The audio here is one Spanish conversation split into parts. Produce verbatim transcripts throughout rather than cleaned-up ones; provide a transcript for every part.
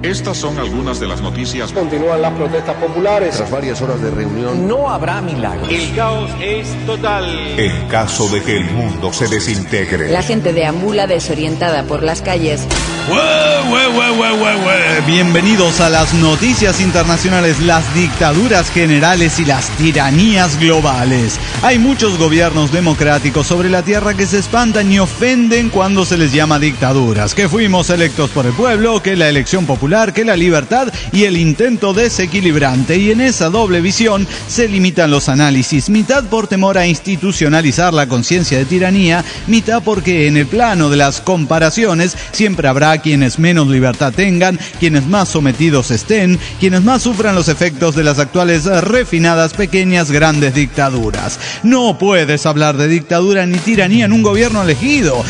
Estas son algunas de las noticias. Continúan las protestas populares. Tras varias horas de reunión, no habrá milagros. El caos es total. En caso de que el mundo se desintegre. La gente deambula desorientada por las calles. ¡Ué, ué, ué, ué, ué, ué! Bienvenidos a las noticias internacionales, las dictaduras generales y las tiranías globales. Hay muchos gobiernos democráticos sobre la tierra que se espantan y ofenden cuando se les llama dictaduras. Que fuimos electos por el pueblo, que la elección popular, que la libertad y el intento desequilibrante. Y en esa doble visión se limitan los análisis, mitad por temor a institucionalizar la conciencia de tiranía, mitad porque en el plano de las comparaciones siempre habrá quienes menos libertad tengan, quienes más sometidos estén, quienes más sufran los efectos de las actuales refinadas pequeñas grandes dictaduras. No puedes hablar de dictadura ni tiranía en un gobierno elegido.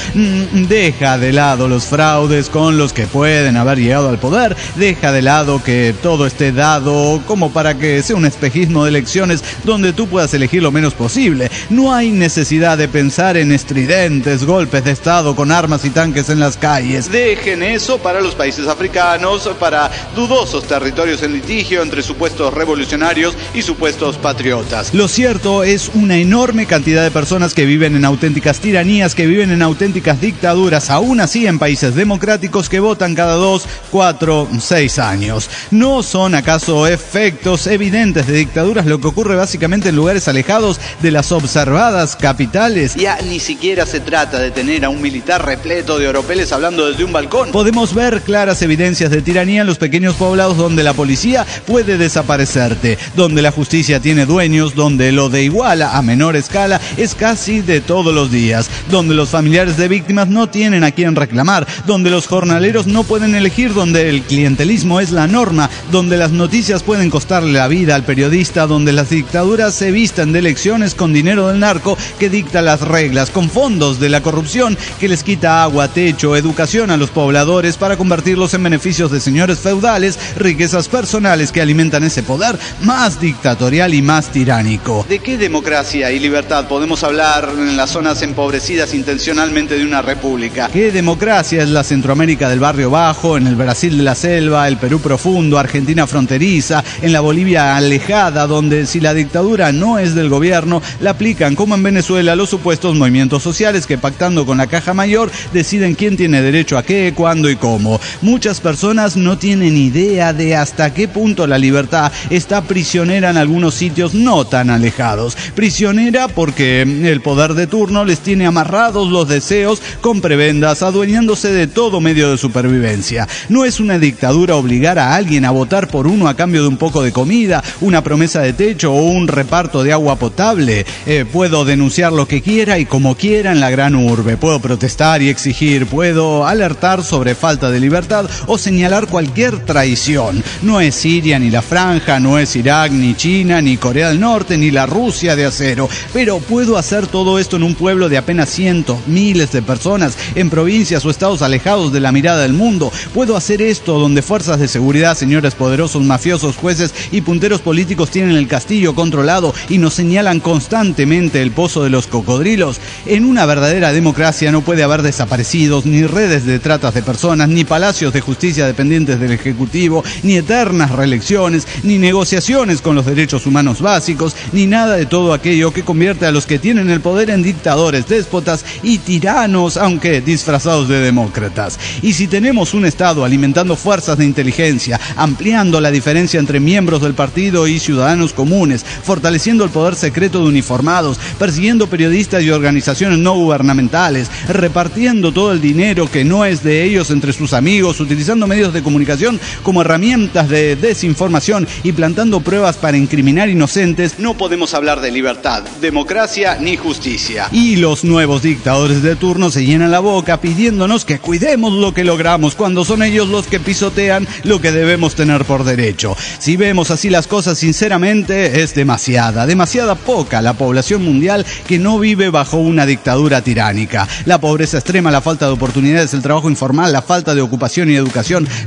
Deja de lado los fraudes con los que pueden haber llegado al poder, deja de lado que todo esté dado como para que sea un espejismo de elecciones donde tú puedas elegir lo menos posible. No hay necesidad de pensar en estridentes golpes de estado con armas y tanques en las calles. Dejen eso para los países africanos, para dudosos territorios en litigio entre supuestos revolucionarios y supuestos patriotas. Lo cierto es una enorme cantidad de personas que viven en auténticas tiranías, que viven en auténticas dictaduras, aún así en países democráticos, que votan cada dos, cuatro, seis años. ¿No son acaso efectos evidentes de dictaduras lo que ocurre básicamente en lugares alejados de las observadas capitales? Ya ni siquiera se trata de tener a un militar repleto de oropeles hablando desde un balcón. Podemos ver claras evidencias de tiranía en los pequeños poblados donde la policía puede desaparecerte, donde la justicia tiene dueños, donde lo de igual a menor escala es casi de todos los días, donde los familiares de víctimas no tienen a quién reclamar, donde los jornaleros no pueden elegir, donde el clientelismo es la norma, donde las noticias pueden costarle la vida al periodista, donde las dictaduras se vistan de elecciones con dinero del narco que dicta las reglas, con fondos de la corrupción que les quita agua, techo, educación a los pobladores para convertirlos en beneficios de señores feudales, riquezas personales que alimentan ese poder más dictatorial y más tiránico. ¿De qué democracia y libertad podemos hablar en las zonas empobrecidas intencionalmente de una república? ¿Qué democracia es la Centroamérica del barrio bajo, en el Brasil de la selva, el Perú profundo, Argentina fronteriza, en la Bolivia alejada, donde si la dictadura no es del gobierno, la aplican como en Venezuela los supuestos movimientos sociales que pactando con la caja mayor deciden quién tiene derecho a qué, cuándo y cómo? Muchas personas no tienen idea de hasta qué punto la libertad está prisionera en algunos sitios no tan alejados. Prisionera porque el poder de turno les tiene amarrados los deseos con prebendas, adueñándose de todo medio de supervivencia. No es una dictadura obligar a alguien a votar por uno a cambio de un poco de comida, una promesa de techo o un reparto de agua potable. Eh, puedo denunciar lo que quiera y como quiera en la gran urbe. Puedo protestar y exigir, puedo alertar sobre falta de libertad o señalar cualquier traición. No es Siria ni la Franja, no es Irak ni China ni Corea del Norte ni la Rusia de acero, pero puedo hacer todo esto en un pueblo de apenas cientos, miles de personas, en provincias o estados alejados de la mirada del mundo. Puedo hacer esto donde fuerzas de seguridad, señores poderosos, mafiosos, jueces y punteros políticos tienen el castillo controlado y nos señalan constantemente el pozo de los cocodrilos. En una verdadera democracia no puede haber desaparecidos, ni redes de tratas de personas, ni palacios de justicia dependientes del Ejecutivo, ni eternas reelecciones, ni negociaciones con los derechos humanos básicos, ni nada de todo aquello que convierte a los que tienen el poder en dictadores, déspotas y tiranos, aunque disfrazados de demócratas. Y si tenemos un Estado alimentando fuerzas de inteligencia, ampliando la diferencia entre miembros del partido y ciudadanos comunes, fortaleciendo el poder secreto de uniformados, persiguiendo periodistas y organizaciones no gubernamentales, repartiendo todo el dinero que no es de ellos entre sus amigos, utilizando medios de comunicación como herramientas de desinformación y plantando pruebas para incriminar inocentes, no podemos hablar de libertad, democracia ni justicia. Y los nuevos dictadores de turno se llenan la boca pidiéndonos que cuidemos lo que logramos cuando son ellos los que pisotean lo que debemos tener por derecho. Si vemos así las cosas sinceramente, es demasiada, demasiada poca la población mundial que no vive bajo una dictadura tiránica. La pobreza extrema, la falta de oportunidades, el trabajo informal, la falta de ocupación y educación, la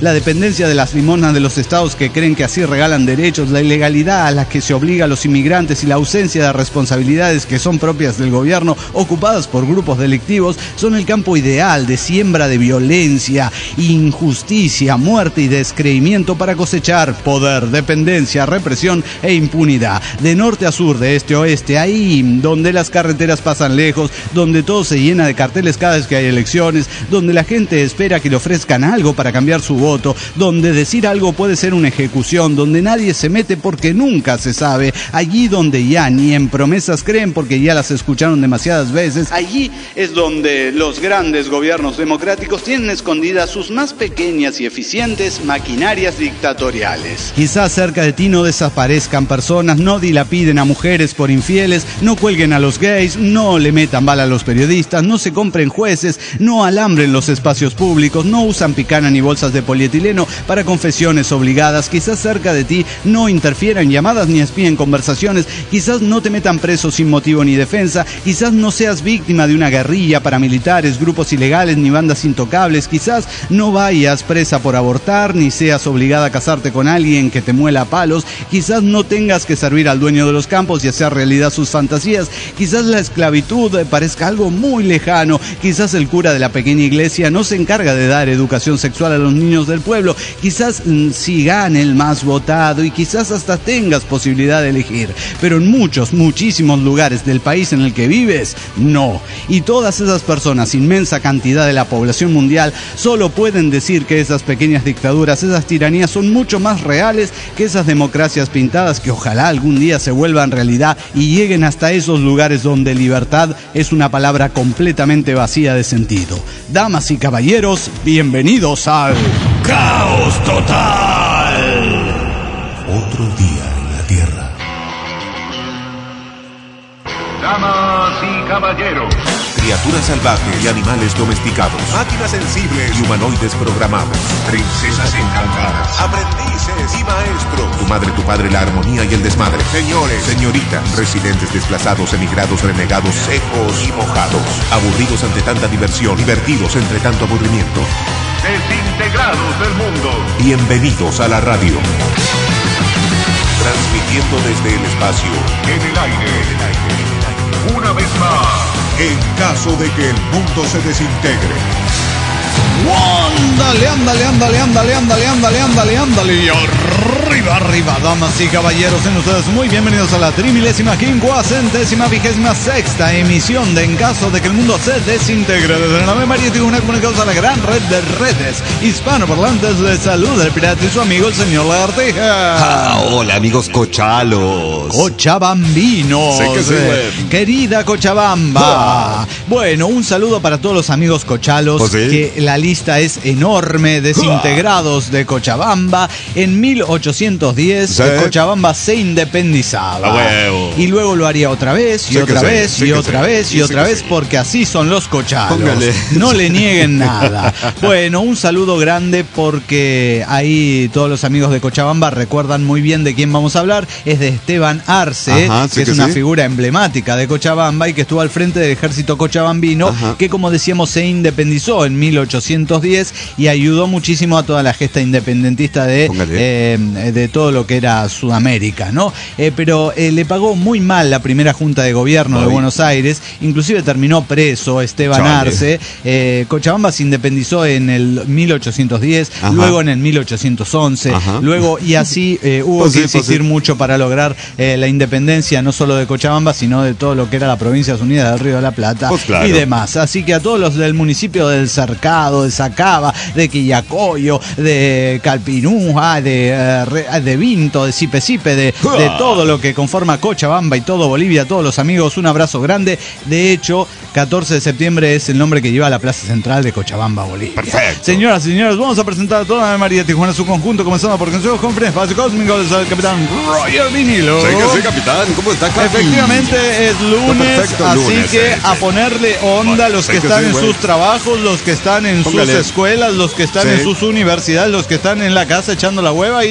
la dependencia de las limonas de los estados que creen que así regalan derechos, la ilegalidad a la que se obliga a los inmigrantes y la ausencia de responsabilidades que son propias del gobierno ocupadas por grupos delictivos son el campo ideal de siembra de violencia, injusticia, muerte y descreimiento para cosechar poder, dependencia, represión e impunidad. De norte a sur, de este a oeste, ahí donde las carreteras pasan lejos, donde todo se llena de carteles cada vez que hay elecciones, donde la gente espera que le ofrezcan algo para cambiar su voto, donde decir algo puede ser una ejecución, donde nadie se mete porque nunca se sabe, allí donde ya ni en promesas creen porque ya las escucharon demasiadas veces, allí es donde los grandes gobiernos democráticos tienen escondidas sus más pequeñas y eficientes maquinarias dictatoriales. Quizás cerca de ti no desaparezcan personas, no dilapiden a mujeres por infieles, no cuelguen a los gays, no le metan bala a los periodistas, no se compren jueces, no alambren los espacios públicos, no usan picana ni bolsas de polietileno para confesiones obligadas. Quizás cerca de ti no interfieran llamadas ni espíen conversaciones, quizás no te metan preso sin motivo ni defensa, quizás no seas víctima de una guerrilla, paramilitares, grupos ilegales ni bandas intocables, quizás no vayas presa por abortar, ni seas obligada a casarte con alguien que te muela a palos, quizás no tengas que servir al dueño de los campos y hacer realidad sus fantasías, quizás la esclavitud parezca algo muy lejano, quizás el cura de la pequeña iglesia no se encarga de dar educación sexual a los niños del pueblo, quizás mm, si gane el más votado y quizás hasta tengas posibilidad de elegir, pero en muchos, muchísimos lugares del país en el que vives, no. Y todas esas personas, inmensa cantidad de la población mundial, solo pueden decir que esas pequeñas dictaduras, esas tiranías son mucho más reales que esas democracias pintadas que ojalá algún día se vuelvan realidad y lleguen hasta esos lugares donde libertad es una palabra completamente vacía de sentido. Damas y caballeros, bienvenidos al Caos Total. Otro día en la Tierra. Damas y caballeros, Criaturas salvajes y animales domesticados. Máquinas sensibles y humanoides programados. princesas encantadas, Aprendices y maestros. Tu madre, tu padre, la armonía y el desmadre. Señores, señoritas, residentes desplazados, emigrados, renegados, secos y mojados. Aburridos ante tanta diversión, divertidos entre tanto aburrimiento. desintegrados del mundo. Bienvenidos a la radio. Transmitiendo desde el espacio. En el aire, en el aire, en el aire. Una vez más, En caso de que el mundo se desintegre. Ándale, ándale, ándale, ándale, ándale, ándale, ándale, ándale. Y arriba, arriba, damas y caballeros, sean ustedes muy bienvenidos a la trimilésima, quincuagésima, vigésima sexta emisión de En caso de que el mundo se desintegre. Desde la nave marítima, una comunicación a la gran red de redes hispanoparlantes. Les saluda el pirata y su amigo el señor Lagartija. Ah, hola amigos cochalos. Cochabambinos. Sé que sí, güey. Querida Cochabamba. Bueno, un saludo para todos los amigos cochalos. ¿Oh, sí? Que la lista es enorme. Desintegrados de Cochabamba. En mil ochocientos diez, ¿Sí? Cochabamba se independizaba. A huevo. Y luego lo haría otra vez, y Sí otra que sí, vez, sí y que otra sí. vez, y Sí otra que vez, sí. porque así son los cochalos. Póngale. No le nieguen nada. Bueno, un saludo grande porque ahí todos los amigos de Cochabamba recuerdan muy bien de quién vamos a hablar. Es de Esteban Arce, Ajá, sí que es que una sí. figura emblemática de Cochabamba y que estuvo al frente del ejército cochabambino, Ajá. que como decíamos se independizó en mil ochocientos diez y ayudó muchísimo a toda la gesta independentista de, eh, de todo lo que era Sudamérica, ¿no? Eh, pero eh, le pagó muy mal la primera junta de gobierno Ay. de Buenos Aires, inclusive terminó preso Esteban Chale. Arce. Eh, Cochabamba se independizó en el mil ochocientos diez, Ajá. luego en el mil ochocientos once, Ajá. luego y así eh, hubo Pues que sí, pues insistir sí. mucho para lograr eh, la independencia no solo de Cochabamba, sino de todo lo que era la Provincias Unidas del Río de la Plata Pues claro. y demás. Así que a todos los del municipio del Cercado, de Sacaba, de Quillacoyo, de Calpinúa, de, eh, Re- de Vinto, de Sipe Sipe, de, de todo lo que conforma Cochabamba y todo Bolivia, a todos los amigos, un abrazo grande. De hecho, catorce de septiembre es el nombre que lleva la Plaza Central de Cochabamba, Bolivia. Perfecto. Señoras y señores, vamos a presentar a toda la María Tijuana en su conjunto, comenzando por Consejo Conferencia Espacio Cósmico del capitán Roger Vinilo. Sé que sí, capitán. ¿Cómo está, Capi? Efectivamente es lunes, Perfecto, así lunes, que eh, a sí. ponerle onda Bueno, los sé que que están sí, en güey. sus trabajos, los que están en Póngale. sus escuelas, los que están Sí. en sus universidades, los que están en la casa echando la hueva y También,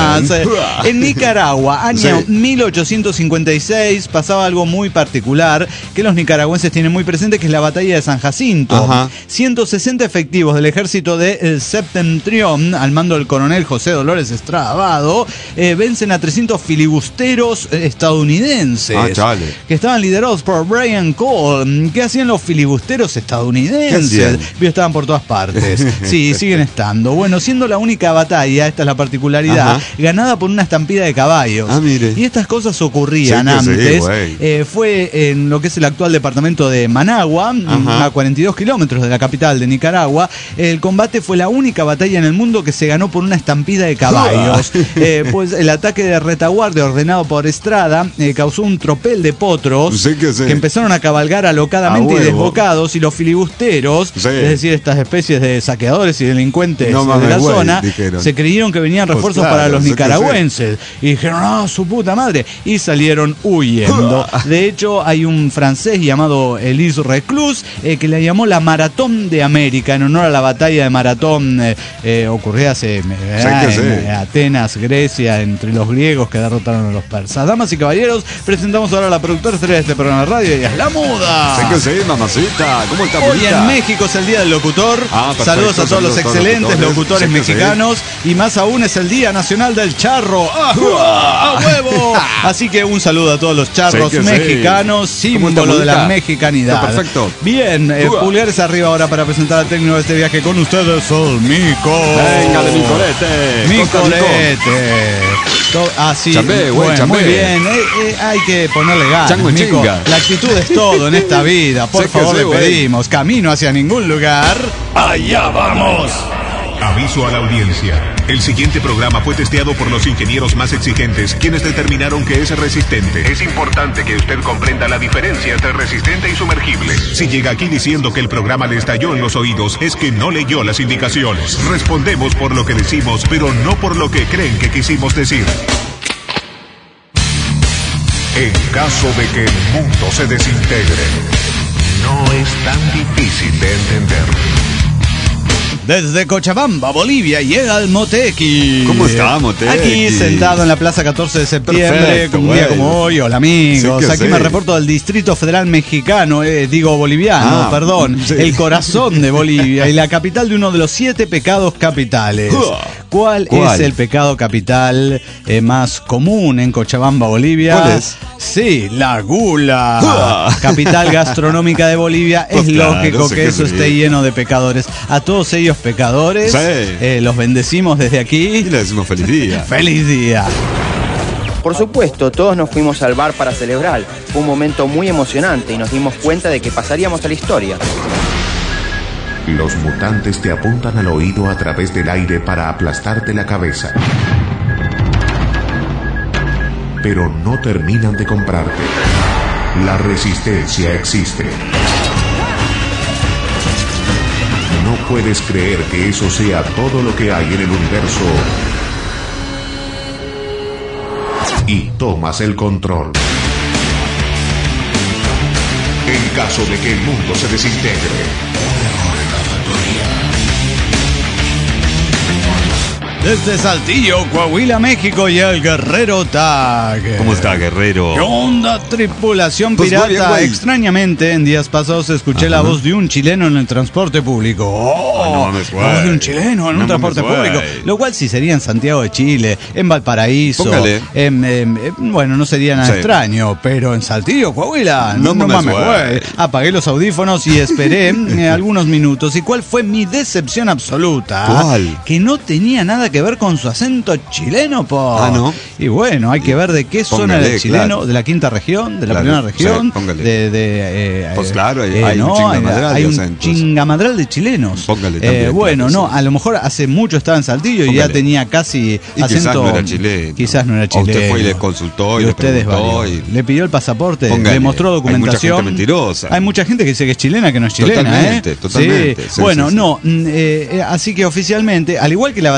más. En Nicaragua, año Sí. mil ochocientos cincuenta y seis, pasaba algo muy particular que los nicaragüenses tienen muy presente, que es la batalla de San Jacinto. Ajá. ciento sesenta efectivos del ejército de eh, Septentrión, al mando del coronel José Dolores Estrada Abado, eh, vencen a trescientos filibusteros eh, estadounidenses, Ah, chale. que estaban liderados por Brian Cole. ¿Qué hacían los filibusteros estadounidenses? ¿Qué hacían? Vio, estaban por todas partes. Sí, siguen estando. Bueno, siendo la única batalla, esta es la particularidad, Ajá. ganada por una estampida de caballos. Ah, mire. Y estas cosas ocurrían Sí que sí, antes. güey. Eh, fue en lo que es el actual departamento de Managua, Ajá. a cuarenta y dos kilómetros de la capital de Nicaragua. El combate fue la única batalla en el mundo que se ganó por una estampida de caballos. Eh, pues el ataque de retaguardia ordenado por Estrada eh, causó un tropel de potros Sí que sí. empezaron a cabalgar alocadamente A y huevo. desbocados, y los filibusteros, Sí. es decir, estas especies de saqueadores y delincuentes No de mames, la güey, zona, dijeron. se creyeron que venían Pues refuerzos claro, para los sí que sí. nicaragüenses y dijeron, ah, su puta madre, y salieron huyendo. De hecho, hay un francés llamado Elise Reclus eh, que le llamó la Maratón de América, en honor a la batalla de Maratón eh, eh, ocurrida hace eh, que sí. en Atenas, Grecia, entre los griegos que derrotaron a los persas. Damas y caballeros, presentamos ahora a la productora estrella de este programa de radio, y es La Muda. Sí que sí, mamacita. ¿Cómo está, Hoy bonita? en México es el Día del Locutor. Ah, perfecto. Saludos a todos Saludos los a todos los excelentes locutores, locutores. Sí que sí. mexicanos. Y más aún es el Día Nacional del Charro. ¡Ah, ¡A huevo! Así que un saludo a todos los charros Sí que sí. mexicanos, ¿Cómo está, símbolo de la bonita? mexicanidad. Está perfecto. Bien, eh, Uah. pulgares arriba ahora para presentar al técnico de este viaje con ustedes, el Mico. Venga, de mi colete. Mi Costa Rico. colete. To- Ah, sí. Chambé, güey, Bueno, chambé. muy bien. Eh, eh, hay que ponerle ganas, Chango Mico. chinga. La actitud es todo en esta vida. Por Sí que favor, sí, le güey. pedimos. Camino hacia ningún lugar. Allá vamos. Aviso a la audiencia. El siguiente programa fue testeado por los ingenieros más exigentes, quienes determinaron que es resistente. Es importante que usted comprenda la diferencia entre resistente y sumergible. Si llega aquí diciendo que el programa le estalló en los oídos, es que no leyó las indicaciones. Respondemos por lo que decimos, pero no por lo que creen que quisimos decir. En caso de que el mundo se desintegre, no es tan difícil de entender. Desde Cochabamba, Bolivia, llega el Moteki. ¿Cómo está, Moteki? Aquí sentado en la plaza catorce de septiembre, Perfecto, un día güey. como hoy. Hola, amigos. Sí que Aquí sí. me reporto del Distrito Federal Mexicano, eh, digo boliviano, Ah, perdón. sí. El corazón de Bolivia y la capital de uno de los siete pecados capitales. ¿Cuál, ¿Cuál? es el pecado capital eh, más común en Cochabamba, Bolivia? ¿Cuál es? Sí, la gula. Ah. Capital gastronómica de Bolivia. Pues es claro, lógico sé que que eso sí. esté lleno de pecadores. A todos ellos pecadores, Sí. eh, los bendecimos desde Y aquí. le decimos feliz día. ¡Feliz día! Por supuesto, todos nos fuimos al bar para celebrar. Fue un momento muy emocionante y nos dimos cuenta de que pasaríamos a la historia. Los mutantes te apuntan al oído a través del aire para aplastarte la cabeza. Pero no terminan de comprarte. La resistencia existe. No puedes creer que eso sea todo lo que hay en el universo. Y tomas el control. En caso de que el mundo se desintegre. Desde Saltillo, Coahuila, México, y el Guerrero Tag. ¿Cómo está, guerrero? ¿Qué onda, tripulación Pues muy pirata? bien, güey. Extrañamente, en días pasados escuché la Ajá. voz de un chileno en el transporte público. ¡Oh! Ah, no mames, la voz güey. de un chileno en No un transporte mames, güey. público. Lo cual sí sería en Santiago de Chile, en Valparaíso. Póngale. En, em, em, bueno, no sería nada Sí. extraño, pero en Saltillo, Coahuila, No no, mames, mames, güey. güey. Apagué los audífonos y esperé eh, algunos minutos. ¿Y cuál fue mi decepción absoluta? ¿Cuál? Que no tenía nada que ver con su acento chileno, po. Ah, ¿no? Y bueno, hay que ver de qué zona Póngale, era el chileno, claro. de la quinta región, de la Claro, primera región, sí, póngale. de, de eh, Pues eh, claro, hay- eh, hay un no, chingamadral hay de un acentos. chingamadral de chilenos. Póngale Eh, también, bueno, claro, no, sí. a lo mejor hace mucho estaba en Saltillo y ya Póngale. tenía casi Y acento. quizás no era chileno. Quizás no era O chileno. usted fue y le consultó y le ustedes preguntó valió. y- Le pidió el pasaporte, Póngale. le mostró Hay mucha documentación. gente mentirosa. Hay mucha gente que dice que es chilena, que no es chilena, Totalmente, ¿eh? totalmente. Sí. Sí, Bueno, sí, sí. no, mm, eh, eh, así que oficialmente, al igual que la batanjera,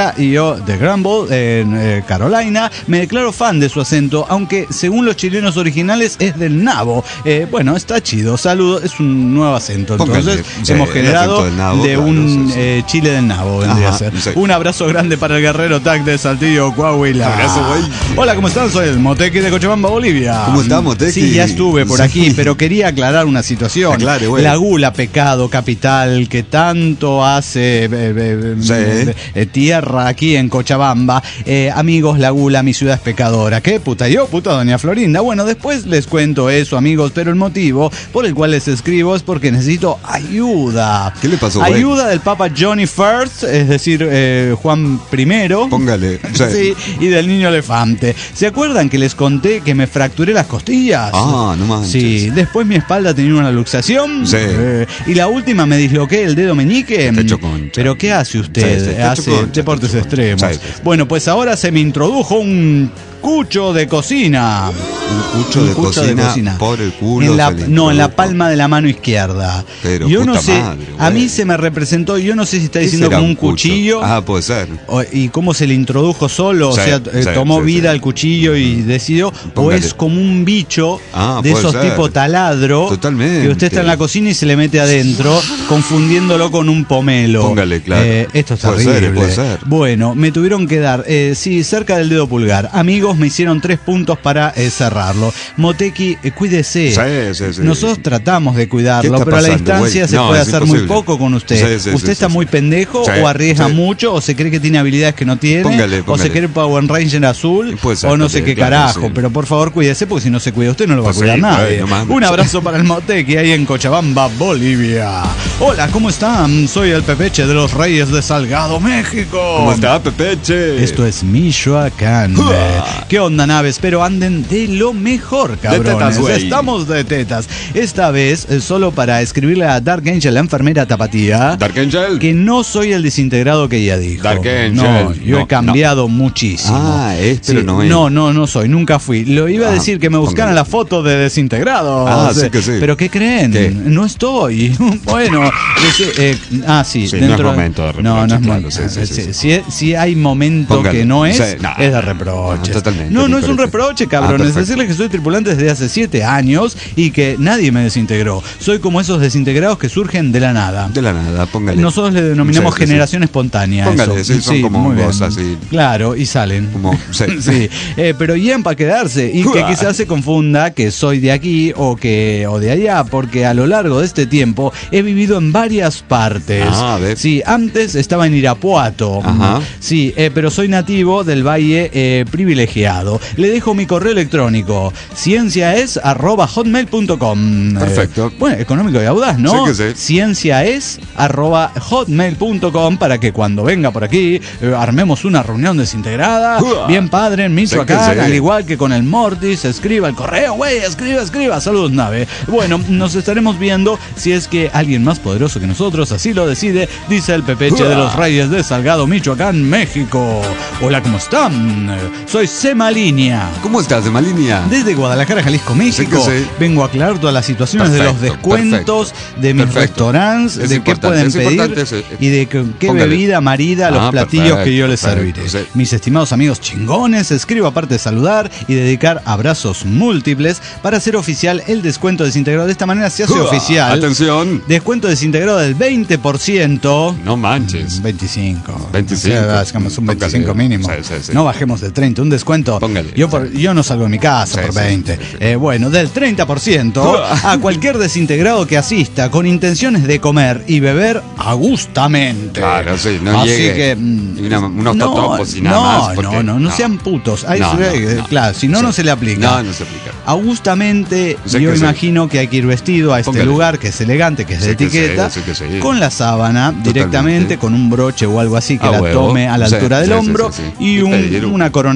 Ohio de Grumble, en eh, Carolina. Me declaro fan de su acento, aunque según los chilenos originales es del nabo. Eh, bueno, está chido. Saludos, es un nuevo acento. Entonces Póngale, sí, hemos generado del nabo, de claro, un sí, sí. Eh, Chile del nabo, vendría Ajá, a ser. sí. Un abrazo grande para el guerrero Tac de Saltillo, Coahuila. Abrazo, güey. Hola, ¿cómo están? Soy el Motequi de Cochabamba, Bolivia. ¿Cómo está, Motequi? Sí, ya estuve por aquí, pero quería aclarar una situación. Aclare, güey. La gula, pecado capital que tanto hace eh, eh, Sí. eh, eh, tierra aquí en Cochabamba. Eh, amigos, la gula, mi ciudad es pecadora. ¿Qué puta yo? Puta doña Florinda. Bueno, después les cuento eso, amigos, pero el motivo por el cual les escribo es porque necesito ayuda. ¿Qué le pasó, güey? Ayuda del Papa Johnny First, es decir, eh, Juan primero. Póngale. Sí. Sí, y del niño elefante. ¿Se acuerdan que les conté que me fracturé las costillas? Ah, no manches. Sí, después mi espalda tenía una luxación. Sí. Eh, y la última me disloqué el dedo meñique. Te hecho concha. ¿Pero qué hace usted? Sí, sí, te hace hecho concha, deportes te hecho concha. extremos. Sí, sí, sí. Bueno, pues ahora se me introdujo un cucho de cocina. Un cucho, de, cocina por el culo. En la- se le no, en la introdujo. palma de la mano izquierda. Pero yo no puta sé, madre, a güey. mí se me representó, yo no sé si está ¿Qué diciendo será como un cucho? cuchillo. Ah, puede ser. O- y cómo se le introdujo solo, Sí, o sea, eh, sí, tomó sí, vida sí. al cuchillo y decidió, o Póngale. es como un bicho Ah, de puede esos ser. tipo taladro, Totalmente. que usted está en la cocina y se le mete adentro, confundiéndolo con un pomelo. Póngale, claro. Eh, esto es Puede terrible. ser, puede ser. Bueno, me tuvieron que dar, eh, sí, cerca del dedo pulgar. Amigos, me hicieron tres puntos para eh, cerrarlo. Motequi, eh, cuídese. Sí, sí, sí. Nosotros tratamos de ¿Qué cuidarlo, está pero a la pasando, distancia güey? se No, puede es hacer muy imposible. poco con usted. Sí, sí, ¿Usted sí, está sí, muy sí. pendejo Sí, o arriesga sí. mucho o se cree que tiene habilidades que no tiene? Póngale, O póngale. se cree Power Ranger azul Puede ser o no sé también, qué claro, carajo. sí. Pero por favor cuídese porque si no se cuida usted no lo va Pues a cuidar sí, nadie. güey, no mames. Un abrazo para el Motequi ahí en Cochabamba, Bolivia. Hola, ¿cómo están? Soy el Pepeche de los Reyes de Salgado, México. ¿Cómo está, Pepeche? Esto es Michoacán. ¿Qué onda, naves? Espero anden de lo mejor, cabrones. tetas, güey. Estamos de tetas. Esta vez, eh, solo para escribirle a Dark Angel, la enfermera tapatía, Dark Angel. que no soy el desintegrado que ella dijo. Dark Angel. No, yo No, he cambiado muchísimo. Ah, es, pero Sí, no es. no, no, no soy, nunca fui. Lo iba a Ah, decir que me buscaran póngale. la foto de desintegrado. Ah, sí que sí. Pero ¿qué creen? ¿Qué? No estoy. Bueno, ese, eh, ah, sí, Sí, no dentro. es momento de No, no es reproche, momento. claro, sí, sí, sí, sí. Si, si hay momento Póngale. que no es, Sí, no, es de no, reproche. no, totalmente No, no es un diferente. reproche, Ah, cabrones. perfecto. Decirles que soy tripulante desde hace siete años y que nadie me desintegró. Soy como esos desintegrados que surgen de la nada. De la nada, póngale. Nosotros le denominamos Sí, sí, sí. generación espontánea. Póngale, eso. sí, son como muy hongos bien. así. Claro, y salen. Como, sí. Sí, eh, pero bien para quedarse y que Uah. quizás se confunda que soy de aquí o que o de allá, porque a lo largo de este tiempo he vivido en varias partes. Ah, ve. Sí, antes estaba en Irapuato. Ajá. Sí, eh, pero soy nativo del Valle eh, Privilegiado. Le dejo mi correo electrónico, cienciaes arroba hotmail punto com. Perfecto. Eh, bueno, económico y audaz, ¿no? Sí que sí. cienciaes arroba hotmail punto com para que cuando venga por aquí eh, armemos una reunión desintegrada, Uah. bien padre en Michoacán, Sí que sí. al igual que con el Mortis, escriba el correo, güey, escriba, escriba, saludos nave. Bueno, nos estaremos viendo si es que alguien más poderoso que nosotros así lo decide, dice el Pepeche Uah. de los Reyes de Salgado, Michoacán, México. Hola, ¿cómo están? Soy Sema Línea. ¿Cómo estás, de Malinia? Desde Guadalajara, Jalisco, México, Sí que sí. vengo a aclarar todas las situaciones de los Perfecto, descuentos de mis perfecto. restaurantes, Es de qué importante, pueden es pedir importante, sí. y de qué, qué Póngale. bebida marida los Ah, platillos perfecto, que yo les perfecto, serviré. sí. Mis estimados amigos chingones, escribo aparte de saludar y dedicar abrazos múltiples para hacer oficial el descuento desintegrado. De esta manera se hace Uah. oficial. Atención. Descuento desintegrado del veinte por ciento. No manches. veinticinco. veinticinco. O sea, hagamos un Póngale. veinticinco mínimo. Sí, sí, sí. No bajemos del treinta, un descuento. Póngale. Yo, por- yo no salgo de mi casa Sí, por sí, veinte. sí, sí. Eh, bueno, del treinta por ciento a cualquier desintegrado que asista con intenciones de comer y beber agustamente. Claro, sí, no Así llegue que. mm, y una- unos no, totopos y nada no, más, porque- No, no, no no. sean putos. Ahí No, se- no, eh, no. Claro, si no, Sí. no se le aplica. No, no se aplica. Augustamente, Sí yo que sí. imagino que hay que ir vestido a este Póngale. lugar que es elegante, que es de Sí que sí, etiqueta, sí que sí. con la sábana directamente, con un broche o algo así que A la huevo. tome a la Sí, altura del sí, sí, hombro sí, sí. y Y un- pedir un- una corona de laurel.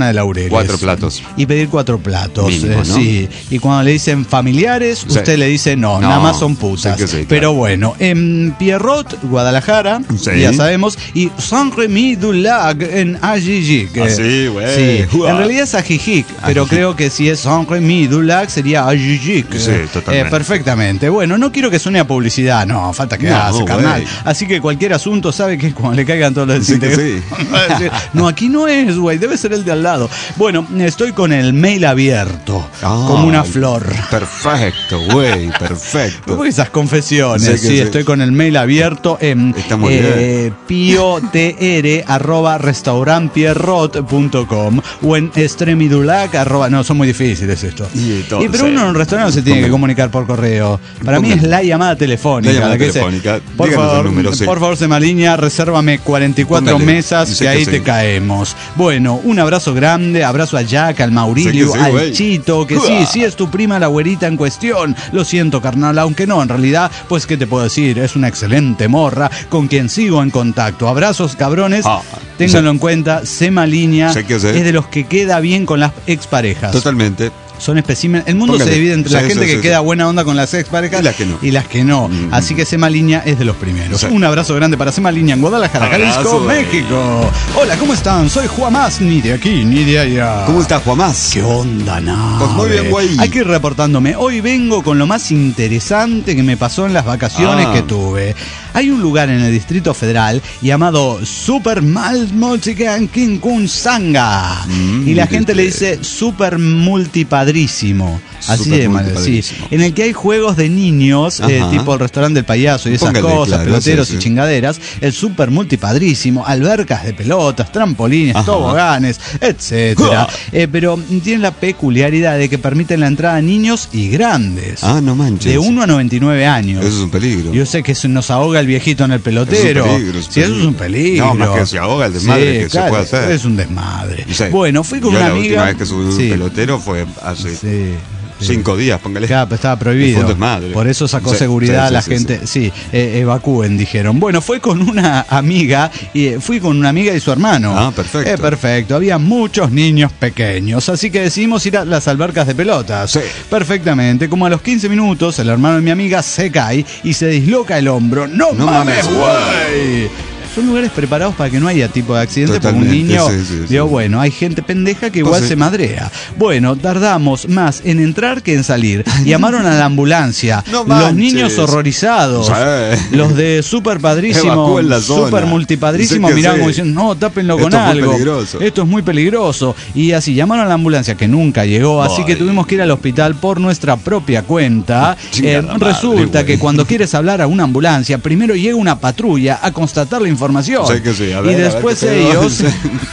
Cuatro platos. Y pedir cuatro platos. Mínimo, eh, ¿no? Sí. Y cuando le dicen familiares, Sí. usted le dice no, No, nada más son putas. sí que sí, claro. Pero bueno, en Pierrot, Guadalajara, Sí. ya sabemos, y Saint-Rémy-du-Lac en Ajijic. Ah, sí, güey. Sí. Uah. En realidad es Ajijic, pero Ajijic. creo que si es Saint-Rémy-du-Lac sería Ajijic. Sí, totalmente. Eh, perfectamente. Bueno, no quiero que suene a publicidad, no, falta que No, hace, carnal. güey. Así que cualquier asunto sabe que cuando le caigan todos los Sí que desintegrantes. sí. Va a decir, no, aquí no es, güey, debe ser el de al lado. Bueno, estoy con el mail abierto, Ah, como una flor. Perfecto, güey, perfecto. Uy, esas confesiones, Sí que sí, sí. estoy con el mail abierto en Está muy eh, piotr arroba restaurantpierrot punto com o en estremidulac arroba, no, son muy difíciles estos. Y todo, Y pero sí. uno en un restaurante no se tiene que Póngale. comunicar por correo. Para mí Póngale. es la llamada telefónica. La llamada que dice, telefónica. por Díganos el favor, número, sí. por favor, Semalinha, resérvame cuarenta y cuatro Póngale. mesas Dice que que ahí sí. te caemos. Bueno, un abrazo grande, abrazo a Jack, al Maurilio, Sí que sí, al güey. Chito, que sí, sí es tu prima la güerita en cuestión. Lo siento, carnal, aunque no, en realidad, pues, ¿qué te puedo decir? Es una excelente morra con quien sigo en contacto. Abrazos, cabrones. Ah, Ténganlo sí. en cuenta, Semalinha Sí que sí. es de los que queda bien con las exparejas. Totalmente. Son especímenes. El mundo Póngale. se divide entre la Sí, gente sí, que sí, queda sí. buena onda con las exparejas Y las que no. y las que no. Mm. Así que Semalinha es de los primeros. Sí. Un abrazo grande para Semalinha en Guadalajara, Abrazo, Jalisco, güey. México. Hola, ¿cómo están? Soy Juan Más, ni de aquí ni de allá. ¿Cómo estás, Juanás? ¿Qué onda, nave? Pues muy bien, güey. Hay que ir reportándome. Hoy vengo con lo más interesante que me pasó en las vacaciones Ah. que tuve. Hay un lugar en el Distrito Federal llamado Super Malmochican King Kun Sanga. Mm, y la gente le ¿viste? dice Super Multipadrísimo. Así Super de mal, sí. multipadrísimo. En el que hay juegos de niños, eh, Ajá. tipo el restaurante del payaso y esas Póngale, cosas, claro, peloteros sí, y sí. chingaderas. El Super Multipadrísimo, albercas de pelotas, trampolines, Ajá. toboganes, etcétera. Eh, pero tienen la peculiaridad de que permiten la entrada a niños y grandes. Ah, no manches. De uno a noventa y nueve años. Eso es un peligro. Yo sé que eso nos ahoga el viejito en el pelotero. Es un peligro, es un Sí, eso es un peligro. No, más que se ahoga el desmadre que se claro, puede hacer. Es un desmadre. Sí. Bueno, fui con Yo una la amiga. última vez que subí Sí. un pelotero fue hace Sí. cinco días, póngale. Claro, pero estaba Y prohibido. fue un desmadre. Por eso sacó Sí, seguridad sí, a sí, la sí, gente. Sí, eh, evacúen, dijeron. Bueno, fue con una amiga, y eh, fui con una amiga y su hermano. Ah, perfecto. Eh, perfecto. Había muchos niños pequeños, así que decidimos ir a las albercas de pelotas. Sí. Perfectamente. Como a los quince minutos, el hermano de mi amiga se cae y se disloca el hombro. ¡No, No mames, mames, güey! Son lugares preparados para que no haya tipo de accidente, porque un Totalmente, niño, sí, sí, sí. digo, bueno, hay gente pendeja que igual Pues sí. se madrea. Bueno, tardamos más en entrar que en salir. Llamaron a la ambulancia. No los manches. niños horrorizados. Sí. Los de Super Padrísimo, Evacúen la zona. Super Multipadrísimo, Sí que miraban sí. como diciendo, no, tápenlo Esto con es muy algo. peligroso. Esto es muy peligroso. Y así, llamaron a la ambulancia que nunca llegó, así Ay. que tuvimos que ir al hospital por nuestra propia cuenta. Chingada Eh, madre, resulta güey. que cuando quieres hablar a una ambulancia, primero llega una patrulla a constatar la información. Sí que sí, a ver, y a ver después qué pedo. ellos...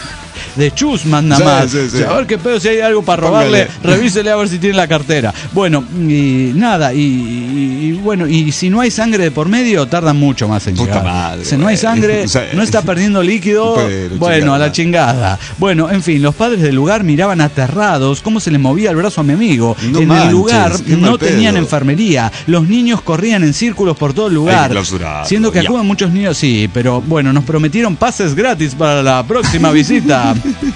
de chusman nada Sí, más. sí, sí. A ver qué pedo, si hay algo para robarle, Póngale. revísele a ver si tiene la cartera. Bueno, y nada, y, y- y bueno, y si no hay sangre de por medio, tardan mucho más en Puta llegar. madre, si no hay güey. sangre, Sí. no está perdiendo líquido, Pero, bueno, chingada. a la chingada. Bueno, en fin, los padres del lugar miraban aterrados cómo se le movía el brazo a mi amigo. No en el manches, lugar qué mal no tenían pedo. enfermería. Los niños corrían en círculos por todo el lugar. clausurarlo, Siendo que ya. acuden muchos niños, sí, pero bueno, nos prometieron pases gratis para la próxima visita.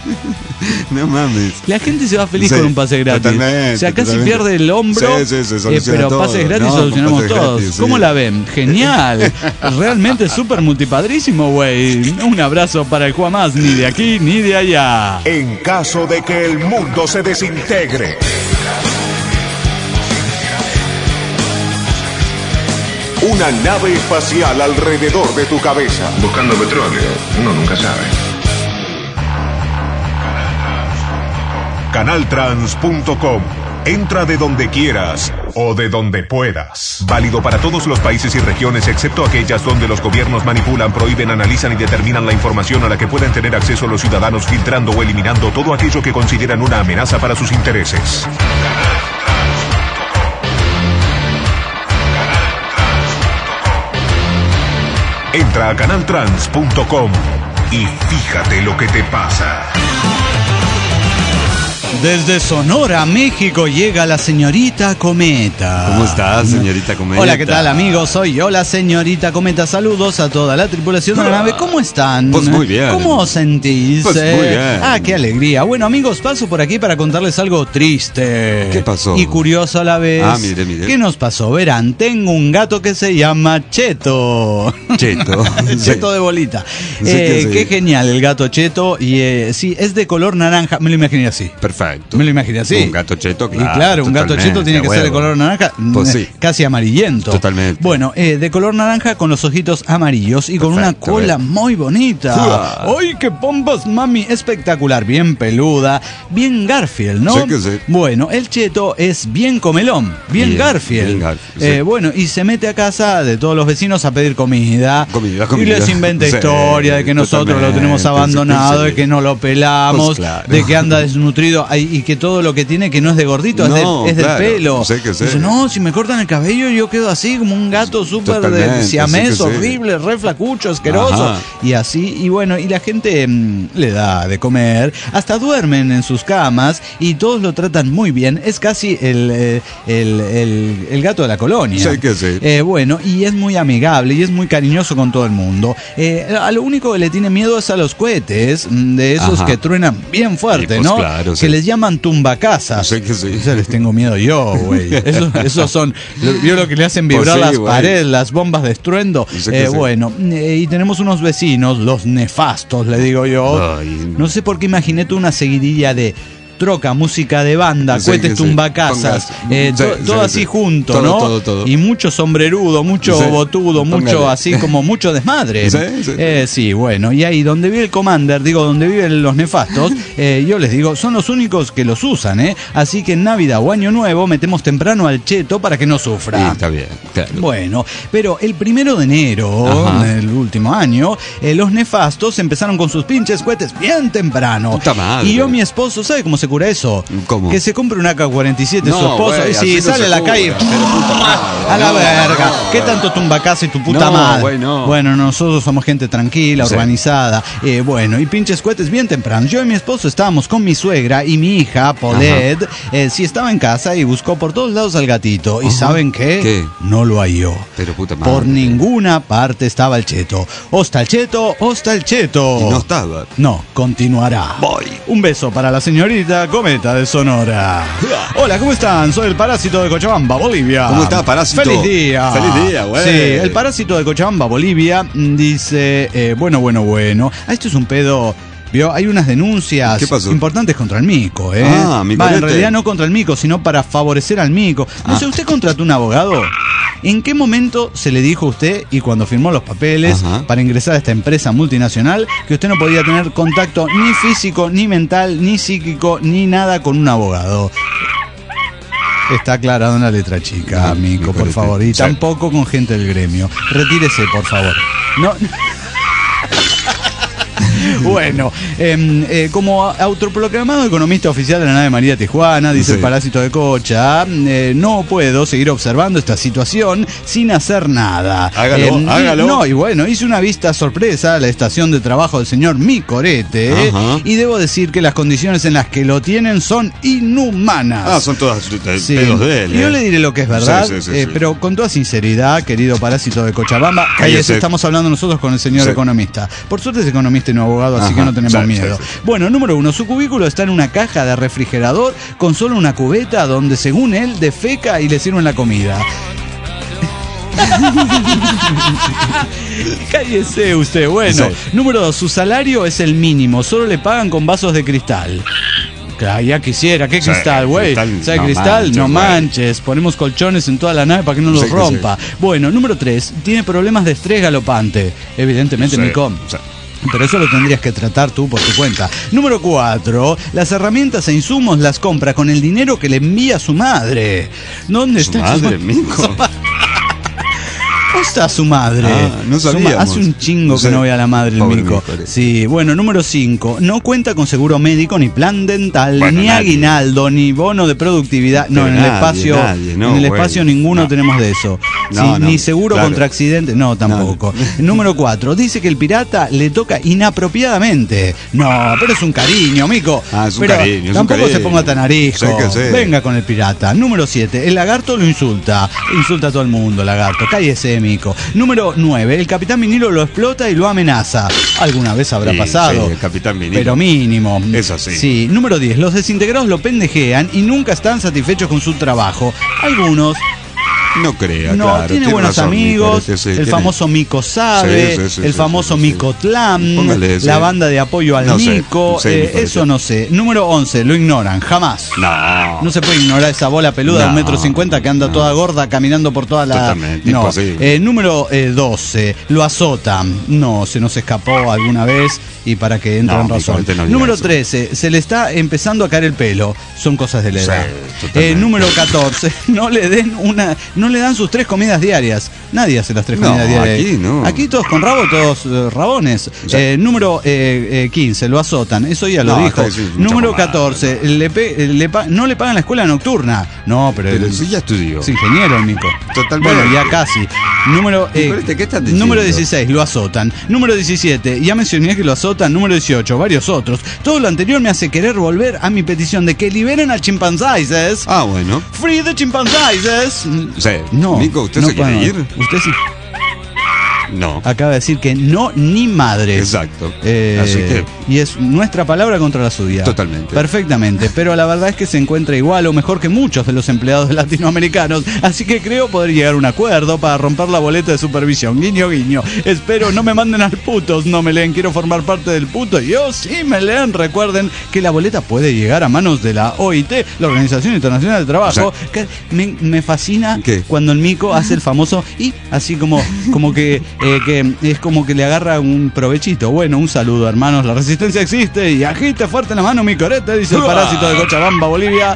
No mames. La gente se va feliz Sí, con un pase gratis. totalmente, O sea, casi totalmente. pierde el hombro, Sí, sí, se eh, soluciona pero todo. pases gratis No, con solucionamos pases todos. gratis, sí. ¿Cómo la ven? Genial. Realmente súper multipadrísimo, güey. Un abrazo para el Juan Más, ni de aquí ni de allá. En caso de que el mundo se desintegre. Una nave espacial alrededor de tu cabeza. Buscando petróleo, uno nunca sabe. Canaltrans punto com. Entra de donde quieras o de donde puedas. Válido para todos los países y regiones, excepto aquellas donde los gobiernos manipulan, prohíben, analizan y determinan la información a la que pueden tener acceso los ciudadanos, filtrando o eliminando todo aquello que consideran una amenaza para sus intereses. Entra a canaltrans punto com y fíjate lo que te pasa. Desde Sonora, México, llega la señorita Cometa. ¿Cómo estás, señorita Cometa? Hola, ¿qué tal, amigos? Soy yo, la señorita Cometa. Saludos a toda la tripulación de la nave. ¿Cómo están? Pues muy bien. ¿Cómo os sentís? Pues muy bien. Ah, qué alegría. Bueno, amigos, paso por aquí para contarles algo triste. ¿Qué pasó? Y curioso a la vez. Ah, mire, mire. ¿Qué nos pasó? Verán, tengo un gato que se llama Cheto. Cheto. Cheto de bolita. Sí, Eh, que sí. Qué genial el gato Cheto. Y eh, sí, es de color naranja. Me lo imaginé así. Perfecto. Me lo imaginé así. Un gato cheto, claro. Y claro, un gato totalmente, cheto tiene que ser de huevo. color naranja, Pues sí. casi amarillento. Totalmente. Bueno, eh, de color naranja con los ojitos amarillos y con una Perfecto, cola eh. muy bonita. Uah. ¡Ay, qué pompas, mami! Espectacular, bien peluda, bien Garfield, ¿no? Sí que sí. Bueno, el cheto es bien comelón, bien, Bien, Garfield. bien Garfield, sí. Eh, bueno, y se mete a casa de todos los vecinos a pedir comida. Comida, Y comida. les inventa Sí, historia de que nosotros lo totalmente, tenemos abandonado, sí, sí. de que no lo pelamos, Pues claro. de que anda desnutrido ay, y que todo lo que tiene que no es de gordito, No, es, del, es claro, del pelo. sé que sé. Dice, no, si me cortan el cabello yo quedo así como un gato súper de Totalmente, siamés, sé que sé. horrible, re flacucho, asqueroso. Ajá. Y así, y bueno, y la gente mmm, le da de comer, hasta duermen en sus camas y todos lo tratan muy bien. Es casi el, eh, el, el, el gato de la colonia. Sé que sí. Eh, bueno, y es muy amigable y es muy cariñoso con todo el mundo. Eh, a lo único que le tiene miedo es a los cohetes, mm, de esos Ajá. que truenan bien fuerte, Sí, pues ¿no? claro, que sí. les llaman tumbacasas. Sé que sí. Eso les tengo miedo yo, güey. Eso, esos son. Vio lo que le hacen vibrar Pues sí, las güey. paredes, las bombas de estruendo. Sé que Eh, sí. bueno, eh, y tenemos unos vecinos, los nefastos, le digo yo. Ay. No sé por qué imaginé tú una seguidilla de troca, música de banda, Sí, cohetes que sí. tumbacasas, Pongas- eh, sí, to- sí, todo que así sí. junto, Todo, ¿no? todo, todo. Y mucho sombrerudo, mucho Sí. botudo, mucho Póngale. así como mucho desmadre. Sí, sí. Eh, sí, bueno, y ahí donde vive el Commander, digo, donde viven los nefastos, eh, yo les digo, son los únicos que los usan, ¿eh? Así que en Navidad o Año Nuevo metemos temprano al cheto para que no sufra. Sí, está bien, claro. Bueno, pero el primero de enero, Ajá. del último año, eh, los nefastos empezaron con sus pinches cohetes bien temprano. Puta madre. Y yo, mi esposo, ¿sabe cómo se cura eso? ¿Cómo? Que se compre una A K cuarenta y siete No, su esposo güey, y si así no sale se a la cura, calle, pero puta madre, a la no, verga. no, ¿Qué no. tanto tumbacasa y tu puta No, madre? güey, no. Bueno, nosotros somos gente tranquila, Sí. organizada. Eh, bueno, y pinches cohetes bien temprano. Yo y mi esposo estábamos con mi suegra y mi hija, Paulette, eh, sí estaba en casa y buscó por todos lados al gatito. ¿Y Ajá. saben qué? ¿Qué? No lo halló. Pero puta madre. Por ninguna parte estaba el cheto. Osta el cheto, osta el cheto. Y no estaba. No, continuará. Voy. Un beso para la señorita Cometa de Sonora. Hola, ¿cómo están? Soy el parásito de Cochabamba, Bolivia. ¿Cómo está, parásito? Feliz día. Feliz día, güey. Sí, el parásito de Cochabamba, Bolivia, mm, dice, eh, bueno, bueno, bueno. Ah, esto es un pedo. ¿Vio? Hay unas denuncias ¿Qué pasó? importantes contra el mico, ¿eh? Ah, Va, micorete. en realidad no contra el mico, sino para favorecer al mico. No Ah. sé, ¿usted contrató un abogado? ¿En qué momento se le dijo a usted, y cuando firmó los papeles Ajá. para ingresar a esta empresa multinacional, que usted no podía tener contacto ni físico, ni mental, ni psíquico, ni nada con un abogado? Está aclarado en la letra chica, Ah, mico, por micorete. favor. Y Sí. tampoco con gente del gremio. Retírese, por favor. No... Bueno, eh, eh, como autoproclamado economista oficial de la nave María Tijuana, dice Sí. el parásito de Cocha, eh, no puedo seguir observando esta situación sin hacer nada. Hágalo, Eh, y- hágalo. No, y bueno, hice una vista sorpresa a la estación de trabajo del señor Micorete, Ajá. y debo decir que las condiciones en las que lo tienen son inhumanas. Ah, son todas eh, Sí. pedos de él. Y yo eh. le diré lo que es verdad, Sí, sí, sí, eh, sí. pero con toda sinceridad, querido parásito de Cochabamba, Cállese. cállese, estamos hablando nosotros con el señor Sí. economista. Por suerte es economista y no abogado, así Ajá, que no tenemos sí, miedo. sí, sí. Bueno, número uno, su cubículo está en una caja de refrigerador con solo una cubeta donde, según él, defeca y le sirven la comida. Cállese usted. Bueno, Sí. número dos, su salario es el mínimo, solo le pagan con vasos de cristal. Claro, ya quisiera, ¿qué Sí, cristal, güey? cristal, ¿Sabe no cristal? manches, no güey. manches, ponemos colchones en toda la nave para que no los Sí, que rompa. Bueno, número tres, tiene problemas de estrés galopante. Evidentemente, Sí, Micom. sí. Pero eso lo tendrías que tratar tú por tu cuenta. Número cuatro, las herramientas e insumos las compra con el dinero que le envía su madre. ¿Dónde Su está madre, mico. O está su madre? Ah, no Su sabíamos. ma- hace un chingo No sé. que no ve a la madre el Pobre mico. mico, Sí, bueno, número cinco. No cuenta con seguro médico, ni plan dental, Bueno, ni nadie. aguinaldo, ni bono de productividad. No, Pero en el nadie, espacio, nadie, no, en el bueno, espacio ninguno no. tenemos de eso. Sí, No, no, ni seguro claro. contra accidente, no, tampoco. Número cuatro. Dice que el pirata le toca inapropiadamente. No, pero es un cariño, mico. Ah, es un pero cariño, es un tampoco cariño. se ponga tan arisco. Sé que sé. Venga con el pirata. Número siete. El lagarto lo insulta. Insulta a todo el mundo, lagarto. Cállese, mico. Número nueve. El capitán Vinilo lo explota y lo amenaza. Alguna vez habrá Sí, pasado. sí, el capitán Vinilo. Pero mínimo. Eso sí. Sí. Número diez. Los desintegrados lo pendejean y nunca están satisfechos con su trabajo. Algunos. No crea, No, claro. tiene buenos razón, amigos, Mico, sí, el tiene- famoso Mico sabe, Sí, sí, sí, el sí, famoso sí, sí. Micotlan, Póngale ese. la banda de apoyo al No sé, Mico, sí, eh, Mico, eso sí. no sé. Número once, lo ignoran, jamás. No. No se puede ignorar esa bola peluda de un No, metro cincuenta que anda no. toda gorda caminando por toda la... Totalmente, no. imposible. Eh, número eh, doce, lo azotan. No, se nos escapó alguna vez y para que entre No, en Mico, razón. este no diga número eso. trece, se le está empezando a caer el pelo. Son cosas de la Sí, edad. totalmente. Eh, número catorce, no le den una, no le dan sus tres comidas diarias. Nadie hace las tres No, comidas diarias. aquí no. Aquí todos con rabo, todos eh, rabones. Sí. Eh, número eh, eh, quince, lo azotan. Eso ya lo No, dijo. está diciendo mucha Número pomada, catorce, le pe- le pa- no le pagan la escuela nocturna. No, pero, Pero el- sí ya estudió. es ingeniero el mico. Totalmente. Bueno, ya casi. Número, eh, Pero este, ¿qué estás diciendo? número dieciséis, lo azotan. Número diecisiete, ya mencioné que lo azotan. Número dieciocho, varios otros. Todo lo anterior me hace querer volver a mi petición de que liberen al chimpanzés. Ah, bueno. Free the chimpanzés. Sí. No. Mico, ¿usted no, se quiere bueno, ir? Usted sí. No. Acaba de decir que no ni madres. Exacto. Eh, Así que- Y es nuestra palabra contra la suya. Totalmente. Perfectamente. Pero la verdad es que se encuentra igual o mejor que muchos de los empleados latinoamericanos. Así que creo poder llegar a un acuerdo para romper la boleta de supervisión. Guiño, guiño. Espero no me manden al putos. No me leen. Quiero formar parte del puto. Yo sí me leen. Recuerden que la boleta puede llegar a manos de la O I T, la Organización Internacional del Trabajo. O sea, que me, me fascina ¿qué? cuando el mico hace el famoso y así como, como que, eh, que es como que le agarra un provechito. Bueno, un saludo, hermanos. La resistencia existe y agite fuerte la mano, mi corete, dice el parásito de Cochabamba, Bolivia.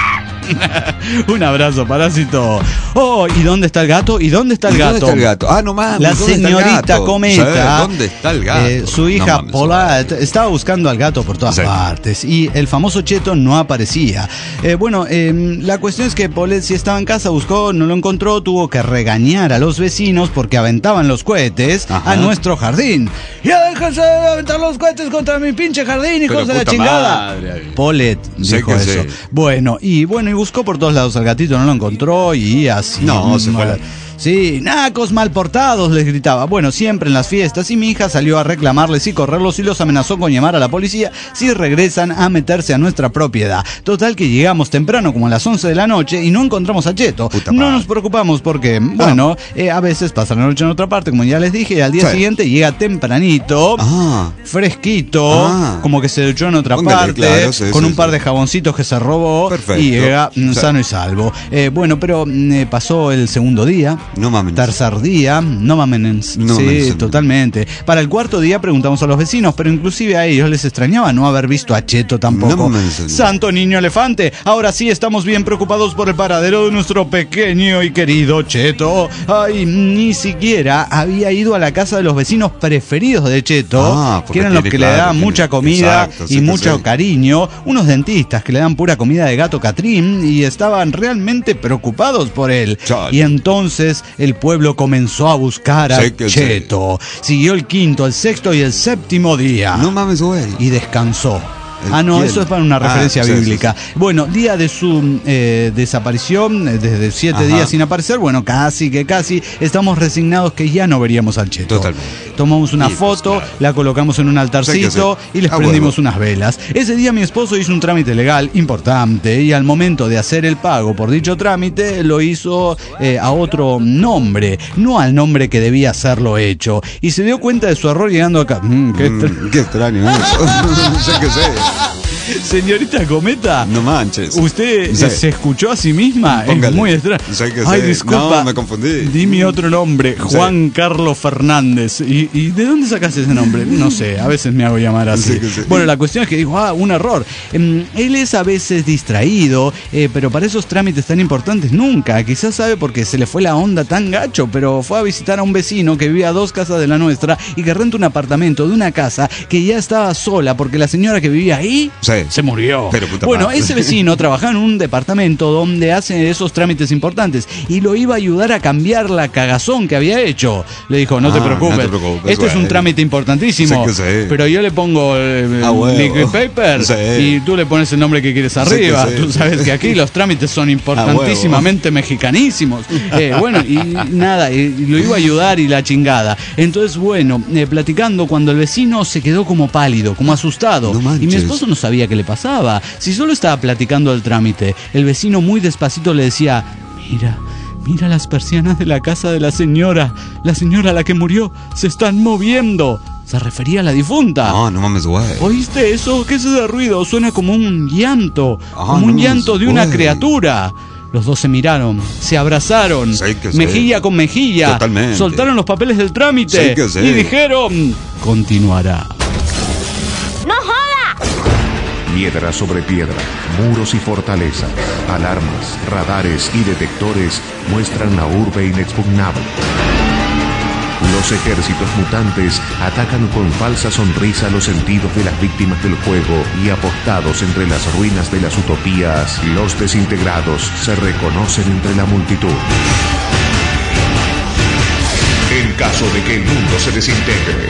Un abrazo, parásito. Oh, ¿y dónde está el gato? ¿Y dónde está el ¿Y gato? ¿Dónde está el gato? Ah, no mames. La ¿dónde está el señorita gato? Cometa, Sí, ¿dónde está el gato? eh, su No hija mames, Paulette estaba buscando al gato por todas Sí. partes y el famoso Cheto no aparecía. Eh, bueno, eh, la cuestión es que Paulette si estaba en casa, buscó, no lo encontró, tuvo que regañar a los vecinos porque aventaban los cohetes Ajá. a nuestro jardín. ¡Ya déjense de aventar los cohetes contra mi pinche jardín, hijos Pero de la puta chingada! madre. Paulette Sé dijo que eso. sé. Bueno, y bueno, y buscó por todos lados al gatito, no lo encontró y así. No, se fue la- Sí, nacos mal portados, les gritaba. Bueno, siempre en las fiestas y mi hija salió a reclamarles y correrlos y los amenazó con llamar a la policía si regresan a meterse a nuestra propiedad. Total que llegamos temprano como a las once de la noche y no encontramos a Cheto. Puta No madre. nos preocupamos porque, bueno, eh, a veces pasa la noche en otra parte, como ya les dije, y al día Sí. siguiente llega tempranito. Ah. Fresquito, Ah. como que se duchó en otra Póngale, parte, claro, sí, con sí, un par sí. de jaboncitos que se robó Perfecto. y llega mm, Sí. sano y salvo. Eh, bueno, pero mm, eh, pasó el segundo día, No mames. tercer día, no mames, No sí, mames. totalmente. Para el cuarto día preguntamos a los vecinos, pero inclusive a ellos les extrañaba no haber visto a Cheto tampoco. No mames. Santo niño elefante, ahora sí estamos bien preocupados por el paradero de nuestro pequeño y querido Cheto. Ay, ni siquiera había ido a la casa de los vecinos preferidos de Cheto, Ah, porque que eran los tiene, que le claro, daban tiene- mucha comida exacto, sí y que mucho sí. cariño, unos dentistas que le dan pura comida de gato Catrín y estaban realmente preocupados por él. Chale. Y entonces el pueblo comenzó a buscar a Sí que sí. Cheto. Siguió el quinto, el sexto y el séptimo día. No mames, güey. Y descansó. ¿El Ah, no, quién? eso es para una Ah, referencia sí, sí, bíblica. Bueno, día de su eh, desaparición, eh, desde siete Ajá. días sin aparecer, bueno, casi que casi, estamos resignados que ya no veríamos al Cheto. Totalmente. Tomamos una Sí, pues, foto, claro. la colocamos en un altarcito Sí que sí. y les Ah, prendimos bueno. unas velas. Ese día mi esposo hizo un trámite legal importante y al momento de hacer el pago por dicho trámite lo hizo eh, a otro nombre, no al nombre que debía hacerlo hecho. Y se dio cuenta de su error llegando acá. Mm, qué extra- Mm, qué extraño eso. sé que sé. Señorita Cometa. No manches. ¿Usted Sí. se escuchó a sí misma? Póngale. Es muy extraño. Sí que Ay, sí. disculpa. No, me confundí. Di mi otro nombre, Juan Carlos Fernández. ¿Y, ¿Y de dónde sacaste ese nombre? No sé, a veces me hago llamar así. Sí que sí. Bueno, la cuestión es que dijo, ah, un error. Em, él es a veces distraído, eh, pero para esos trámites tan importantes nunca. Quizás sabe porque se le fue la onda tan gacho, pero fue a visitar a un vecino que vivía a dos casas de la nuestra y que renta un apartamento de una casa que ya estaba sola porque la señora que vivía ahí Sí. se murió. Pero puta bueno, madre. ese vecino trabajaba en un departamento donde hacen esos trámites importantes y lo iba a ayudar a cambiar la cagazón que había hecho. Le dijo, no te Ah, preocupes, no te preocupes, este es un güey. trámite importantísimo, Sí que sí. pero yo le pongo eh, Ah, huevo. liquid paper Sí. y tú le pones el nombre que quieres Sí arriba. que sí. Tú sabes que aquí los trámites son importantísimamente mexicanísimos. Eh, bueno, y nada, y lo iba a ayudar y la chingada. Entonces, bueno, eh, platicando cuando el vecino se quedó como pálido, como asustado. No manches. Y mi esposo no sabía qué le pasaba. Si solo estaba platicando el trámite, el vecino muy despacito le decía, mira, mira las persianas de la casa de la señora. La señora a la que murió se están moviendo. Se refería a la difunta. No, no mames, güey. ¿Oíste eso? ¿Qué es ese ruido? Suena como un llanto, Ah, como un no, llanto de una güey. criatura. Los dos se miraron, se abrazaron, Sí que sí. mejilla con mejilla, Totalmente. soltaron los papeles del trámite Sí que sí. y dijeron, continuará. Piedra sobre piedra, muros y fortalezas, alarmas, radares y detectores muestran la urbe inexpugnable. Los ejércitos mutantes atacan con falsa sonrisa los sentidos de las víctimas del juego y apostados entre las ruinas de las utopías, los desintegrados se reconocen entre la multitud. En caso de que el mundo se desintegre,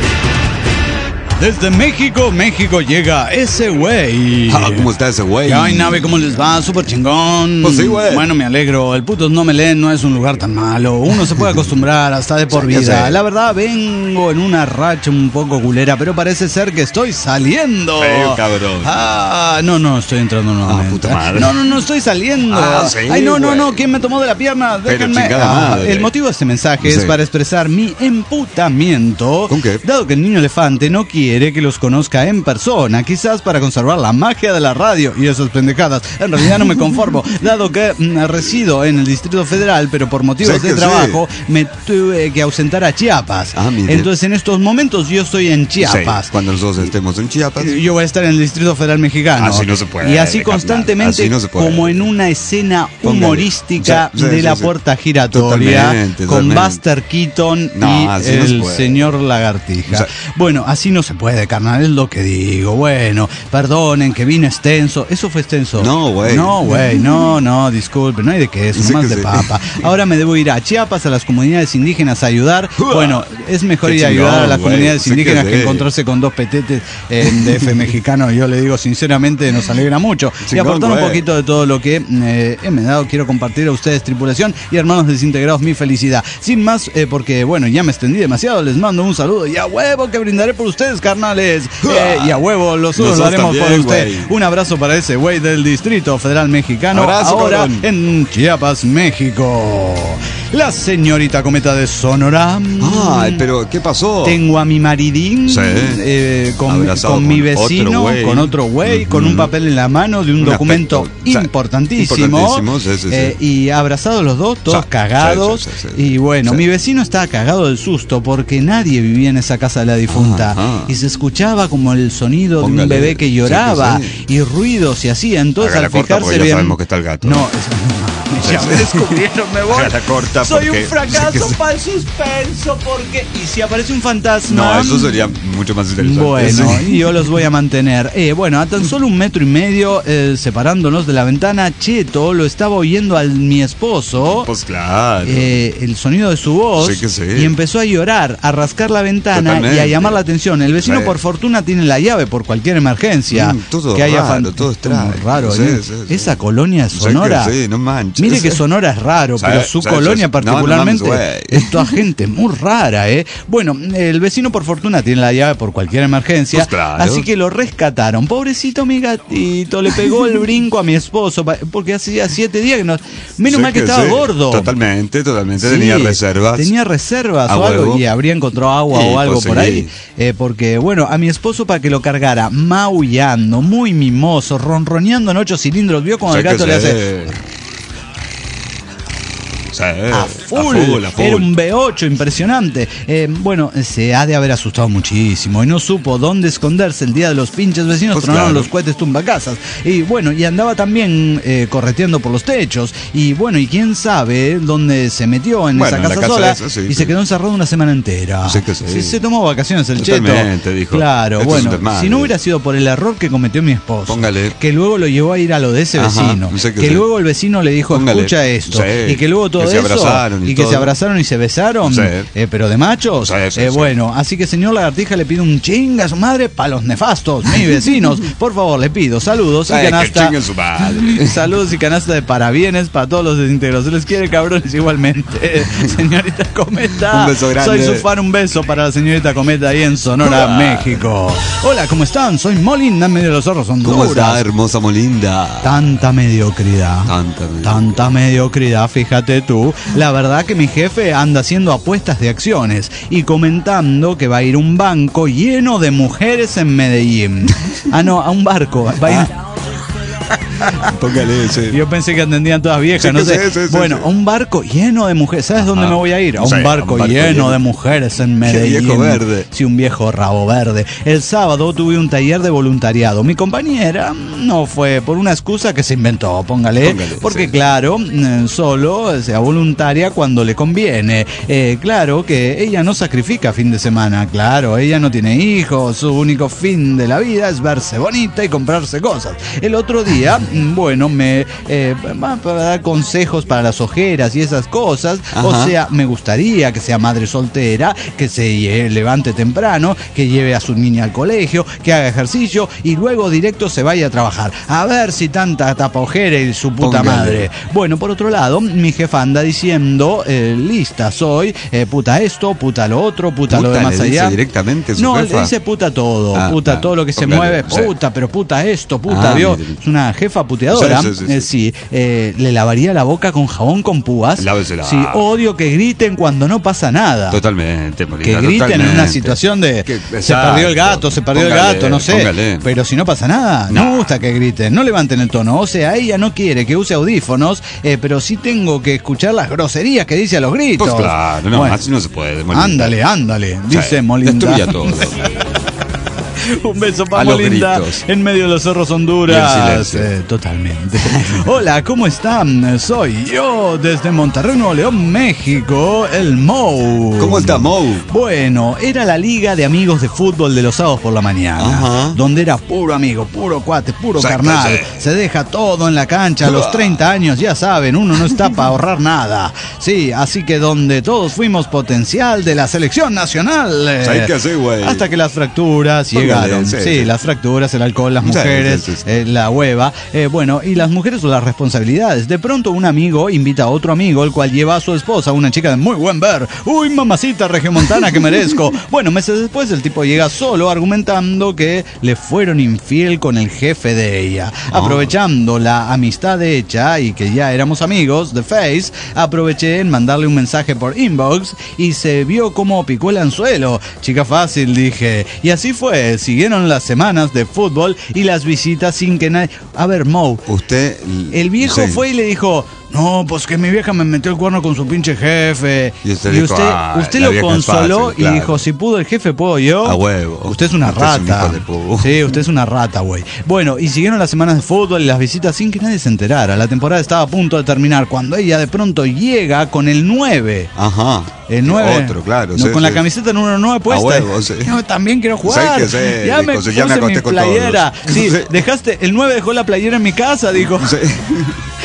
Desde México, México llega ese güey. Ah, ¿cómo está ese güey? Ay, nave, ¿cómo les va? Súper chingón. Pues sí, güey. Bueno, me alegro. El putos no me leen no es un lugar tan malo. Uno se puede acostumbrar hasta de por Sí, ya vida. sé. La verdad, vengo en una racha un poco culera, pero parece ser que estoy saliendo. Feo, cabrón. Ah, no, no, estoy entrando nuevamente. puta madre. No, no, no, estoy saliendo. Ah, sí, Ay, no, no, güey. no. ¿Quién me tomó de la pierna? Pero Déjenme. chingada Ah, madre. el motivo de este mensaje es Sí. para expresar mi emputamiento. ¿Con qué? Dado que el niño elefante no quiere que los conozca en persona, quizás para conservar la magia de la radio y esas pendejadas. En realidad no me conformo, dado que mm, resido en el Distrito Federal, pero por motivos Sí que de trabajo me tuve que ausentar a Chiapas. Ah, mire. Entonces en estos momentos yo estoy en Chiapas. Sí, cuando nosotros estemos en Chiapas. Yo voy a estar en el Distrito Federal Mexicano. Así no se puede, Y así carnal. constantemente, Así no se puede. como en una escena Póngale. humorística Sí, sí, de sí, la sí. puerta giratoria Totalmente, con totalmente. Buster Keaton No, y así no se el puede. señor Lagartija. O sea- Bueno, así no se puede, carnal, es lo que digo. Bueno, perdonen que vine extenso. ¿Eso fue extenso? No, güey. No, güey, no, no, disculpe, no hay de qué, eso, Sí más que de sí. papa. Ahora me debo ir a Chiapas, a las comunidades indígenas a ayudar. Bueno, es mejor Qué ir a ayudar a chingón, las güey. comunidades Sí que indígenas que sí. encontrarse con dos petetes en D F mexicano. Yo le digo sinceramente, nos alegra mucho. y Chingón, aportar un güey. poquito de todo lo que eh, he me dado, quiero compartir a ustedes, tripulación y hermanos desintegrados, mi felicidad. Sin más, eh, porque bueno, ya me extendí demasiado, les mando un saludo y a huevo que brindaré por ustedes, carnales. Eh, y a huevo, los otros lo Nosotros haremos por también, usted. güey. Un abrazo para ese güey del Distrito Federal Mexicano. Abrazo, ahora cabrón. en Chiapas, México. La señorita Cometa de Sonora. Ay, pero ¿qué pasó? Tengo a mi maridín Sí. eh, con, Abrazado con mi con otro vecino, güey. con otro güey, con Ujú. un papel en la mano de un, Un documento aspecto, o sea, importantísimo. importantísimo, sí, sí, sí. eh, y abrazados los dos, todos O sea, cagados. sí, sí, sí, sí. Y bueno, Sí. mi vecino estaba cagado del susto porque nadie vivía en esa casa de la difunta. Ajá. Y se escuchaba como el sonido de un Póngale, bebé que sí, lloraba que sí. y ruidos y así. Entonces Haga la al corta, fijarse porque ya bien. sabemos que está el gato. No, es- ya Sí, me sí. descubrieron, me voy. Haga la corta Soy porque- un fracaso sí que sí. para el suspenso porque. ¿Y si aparece un fantasma? No, eso sería mucho más interesante. Bueno, Sí. y yo los voy a mantener. Eh, bueno, a tan solo un metro y medio eh, separándonos de la ventana, Cheto lo estaba oyendo a mi esposo. Pues claro. eh, el sonido de su voz Sí que sí. y empezó a llorar, a rascar la ventana Totalmente. y a llamar la atención. El vecino Sí. por fortuna tiene la llave por cualquier emergencia. Mm, todo que haya raro, fan- todo extraño. Muy raro. Sí, ¿eh? sí, sí. Esa colonia Sí, sonora. que sí, no manches. concha. Mire que Sonora es raro, ¿Sabe? pero su ¿Sabe? colonia No, particularmente no mames, güey. es toda gente muy rara, ¿eh? Bueno, el vecino por fortuna tiene la llave por cualquier emergencia, Pues claro. así que lo rescataron. Pobrecito mi gatito, le pegó el brinco a mi esposo, pa- porque hacía siete días que no... Menos Sí mal que, que estaba sí. gordo. Totalmente, totalmente. Sí, Tenía reservas. Tenía reservas A o algo huevo. y habría encontrado agua Sí, o algo pues por sí. ahí. Eh, porque, bueno, a mi esposo para que lo cargara, maullando, muy mimoso, ronroneando en ocho cilindros. ¿Vio cuando Sí el gato que le sí. hace Sí, a full? a full, a full. Era un B ocho impresionante. Eh, bueno, se ha de haber asustado muchísimo y no supo dónde esconderse el día de los pinches vecinos. Pues tronaron claro. los cohetes tumbacasas. Y bueno, y andaba también eh, correteando por los techos. Y bueno, y quién sabe dónde se metió en Bueno, esa en la casa, casa sola esa, sí, y sí. se quedó encerrado una semana entera. Sí que sí. Se, se tomó vacaciones el Totalmente, cheto. dijo. Claro, Esto es un bueno, desmadre. si no hubiera sido por el error que cometió mi esposo, Póngale. que luego lo llevó a ir a lo de ese Ajá, vecino, no sé qué que sé. luego el vecino le dijo, Póngale. escucha esto, Sí. y que luego todo Que se eso, abrazaron y y que todo. se abrazaron y se besaron, Sí. eh, pero de machos. Sí, sí, Eh, sí. Bueno, así que señor Lagartija le pido un chinga a su madre para los nefastos, mis vecinos. Por favor, le pido saludos y Ay, que canasta. chinguen su madre. Saludos y canasta de parabienes para todos los desintegros. Se les quiere, cabrones, igualmente. Señorita Cometa. Un beso grande. Soy su fan, un beso para la señorita Cometa ahí en Sonora, México. Hola, ¿cómo están? Soy Molinda, en medio de los zorros Honduras. ¿Cómo está, hermosa Molinda? Tanta mediocridad. Tanta mediocridad. Tanta mediocridad, fíjate tú. La verdad que mi jefe anda haciendo apuestas de acciones y comentando que va a ir a un banco lleno de mujeres en Medellín. Ah, no, a un barco. Va a ir... Póngale ese. Yo pensé que entendían todas viejas, Sí, no que sé. sí, sí, sí, bueno, sí. a un barco lleno de mujeres. ¿Sabes dónde Ajá. me voy a ir? A un, Sí, a un barco, barco lleno, lleno. de mujeres en Medellín. viejo verde. Sí, un viejo rabo verde. El sábado tuve un taller de voluntariado. Mi compañera no fue por una excusa que se inventó, póngale. Póngale, porque sí. claro, mm, solo sea voluntaria cuando le conviene. Eh, claro que ella no sacrifica fin de semana, claro, ella no tiene hijos, su único fin de la vida es verse bonita y comprarse cosas. El otro día, mm, bueno, me eh, va para dar consejos para las ojeras y esas cosas. Ajá. O sea, me gustaría que sea madre soltera, que se eh, levante temprano, que lleve a su niña al colegio, que haga ejercicio y luego directo se vaya a trabajar. A ver si tanta tapa ojera y su puta Póngale. madre. Bueno, por otro lado, mi jefa anda diciendo, eh, lista soy, eh, puta esto, puta lo otro, puta, lo Puta, de más le dice allá. directamente su No, jefa. le dice puta todo, Ah, puta ah, todo lo que se póngale, mueve, sí. puta, pero puta esto, puta, Ah, ¿vio? mire. Es una jefa puteadora. Sí, sí, sí, Eh, sí. sí, eh, le lavaría la boca con jabón con púas. Lávesela. Sí, odio que griten cuando no pasa nada. Totalmente, Molinda. Que griten en una totalmente. situación de Que- se exacto. perdió el gato, se perdió Póngale, el gato, no sé. póngale. Pero si no pasa nada, no, No. me gusta que griten, no levanten el tono. O sea, ella no quiere que use audífonos, eh, pero sí tengo que escuchar las groserías que dice a los gritos. Pues claro, no, Bueno, así no se puede, Molinda. ándale, ándale, Sí, dice Molinda. Destruya todo. Un beso A para los Molinda gritos. en medio de los cerros Honduras. Y el silencio. Eh, totalmente. Hola, ¿cómo están? Soy yo desde Monterrey, Nuevo León, México, el Mou. ¿Cómo está, Mou? Bueno, era la liga de amigos de fútbol de los sábados por la mañana, Ajá. donde era puro amigo, puro cuate, puro Sí, carnal. sí. Se deja todo en la cancha. A los treinta años, ya saben, uno no está para ahorrar nada. Sí, así que donde todos fuimos potencial de la selección nacional. eh, ¿Sabes qué hacer, güey? Hasta que las fracturas Póngale, llegaron. sí, Sí, sí. las fracturas, el alcohol, las Sí, mujeres, sí, sí, sí. eh, la hueva. Eh, bueno, y las mujeres o las responsabilidades. De pronto un amigo invita a otro amigo, el cual lleva a su esposa, una chica de muy buen ver. Uy, mamacita regiomontana que merezco. Bueno, meses después el tipo llega solo argumentando que le fueron infiel con el jefe de ella. Aprovechando la amistad hecha y que ya éramos amigos de Face, aproveché en mandarle un mensaje por inbox y se vio como picó el anzuelo. Chica fácil, dije. Y así fue. Siguieron las semanas de fútbol y las visitas sin que nadie... A ver, Mo, Usted. el viejo sí. fue y le dijo... No, pues que mi vieja me metió el cuerno con su pinche jefe. Y usted dijo, usted, "Ah, usted la lo vieja es consoló fácil, y claro". dijo, si pudo el jefe, puedo yo. A huevo. Usted es una Usted es un rata. hijo de pu. Sí, usted es una rata, güey. Bueno, y siguieron las semanas de fútbol y las visitas sin que nadie se enterara. La temporada estaba a punto de terminar cuando ella de pronto llega con el nueve. Ajá. El nueve. Otro, claro. No, sí, con la sí. camiseta número nueve puesta. huevo, sí. Yo también quiero jugar. Sí, que sí, ya dijo, me sí, puse ya me mi acosté con playera. todos. Sí, Sí. dejaste, el nueve dejó la playera en mi casa, dijo. Sí.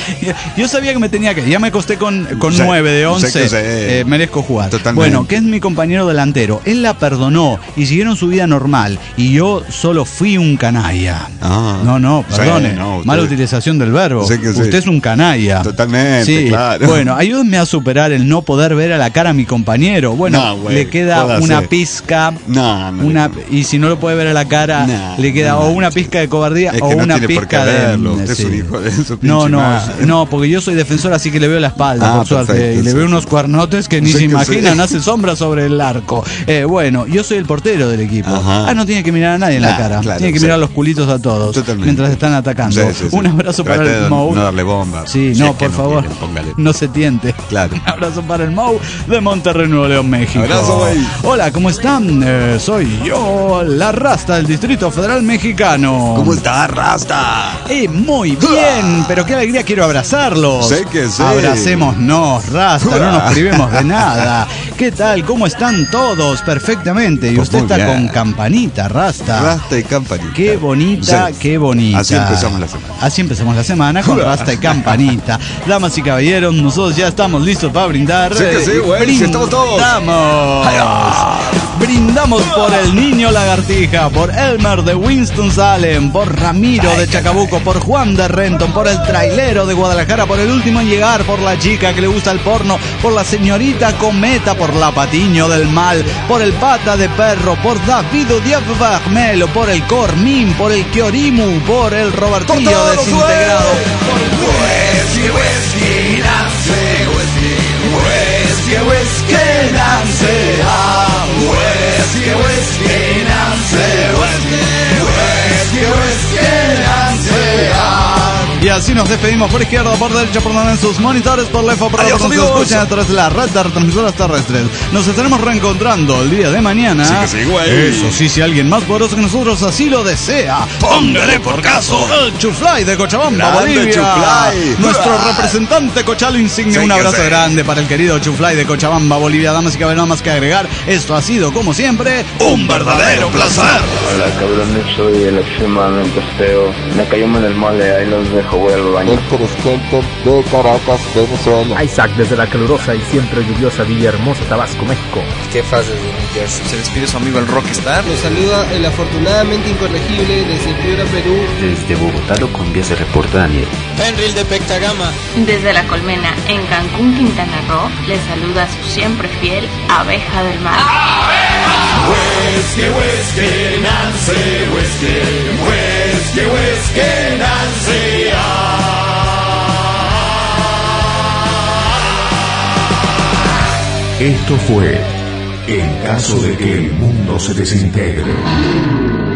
Yo sabía que me tenía que... Ya me acosté con, con Sí, nueve de once. sé que sé. Eh, merezco jugar. Totalmente. Bueno, que es mi compañero delantero. Él la perdonó y siguieron su vida normal. Y yo solo fui un canalla. Ah. No, no, perdone. Sí, no, usted- Mala utilización del verbo. Sé que sí. Usted es un canalla. Totalmente, Sí. claro. Bueno, ayúdenme a superar el no poder ver a la cara a mi compañero. Bueno, No, güey, le queda jódase. una pizca. No, no. Una, y si no lo puede ver a la cara, No, le queda no, o no. una pizca de cobardía Es o que no una tiene por qué pizca de. verlo. Usted sí. es un hijo de su No, pinche no, madre. no, porque yo soy defensor, así que le veo la espalda, Ah, por suerte. perfecto, Y le sí, veo sí. unos cuernotes que ni Sí se que imaginan, sí. hace sombra sobre el arco. Eh, bueno, yo soy el portero del equipo. Ajá. Ah, no tiene que mirar a nadie en la Nah, cara. claro, tiene que sí. mirar los culitos a todos. Totalmente. Mientras están atacando. Sí, sí, sí. Un abrazo Trate para de el Mou. no darle bomba. Sí, Si no, es que por no favor. quiere, póngale. No se tiente. Claro. Un abrazo para el Mou de Monterrey, Nuevo León, México. Abrazo, güey. Hola, ¿cómo están? Eh, soy yo, la Rasta del Distrito Federal Mexicano. ¿Cómo está, Rasta? Eh, muy bien, pero qué alegría, quiero abrazarlos. Sé que sí. Abracémonos, Rasta, no nos privemos de nada. ¿Qué tal? ¿Cómo están todos? Perfectamente. Y Pues usted muy está bien. con campanita, Rasta. Rasta y campanita. Qué bonita, Sí. qué bonita. Así empezamos la semana. Así empezamos la semana con Rasta y campanita. Damas y caballeros, nosotros ya estamos listos para brindar. Sí que sí, Eh, güey, sí estamos todos. Brindamos. Brindamos por el niño lagartija, por Elmer de Winston-Salem, por Ramiro de Chacabuco, por Juan de Renton, por el trailero de Guadalajara, por el último en llegar, por la chica que le gusta el porno, por la señorita Cometa, por la Patiño del Mal, por el Pata de Perro, por David Diabbarmelo, por el Cormín, por el Kiorimu, por el Robertillo todos, desintegrado. Y así nos despedimos por izquierda, por derecha, por donde en sus monitores, por left, por Adiós, donde se amigos. escuchan a través de la red de retransmisoras terrestres. Nos estaremos reencontrando el día de mañana. Sí que sí, güey. Eso sí, si alguien más poderoso que nosotros así lo desea, póngale por caso el Chuflay de Cochabamba, Grande Bolivia. Chuflay. Nuestro representante cochalo insigne. Sí Un que abrazo sí. grande para el querido Chuflay de Cochabamba, Bolivia. Damas y caballeros, nada más que agregar. Esto ha sido, como siempre, un verdadero placer. Hola cabrones, soy el extremadamente feo. Me cayó en el mole, ahí los dejo, voy al baño. De Caracas, Venezuela. Isaac desde la calurosa y siempre lluviosa Villahermosa, Tabasco, México. ¿Qué fase de New Jersey? Se despide su amigo el Rockstar. Nos saluda el afortunadamente incorregible desde Piura, Perú. Desde Bogotá lo cumbia se reporta Daniel. Henry de Pectagama. Desde La Colmena, en Cancún, Quintana Roo, le saluda su siempre fiel Abeja del Mar. Whisky, whisky, Nancy, whisky, whisky, whisky, Nancy. Esto fue En caso de que el mundo se desintegre.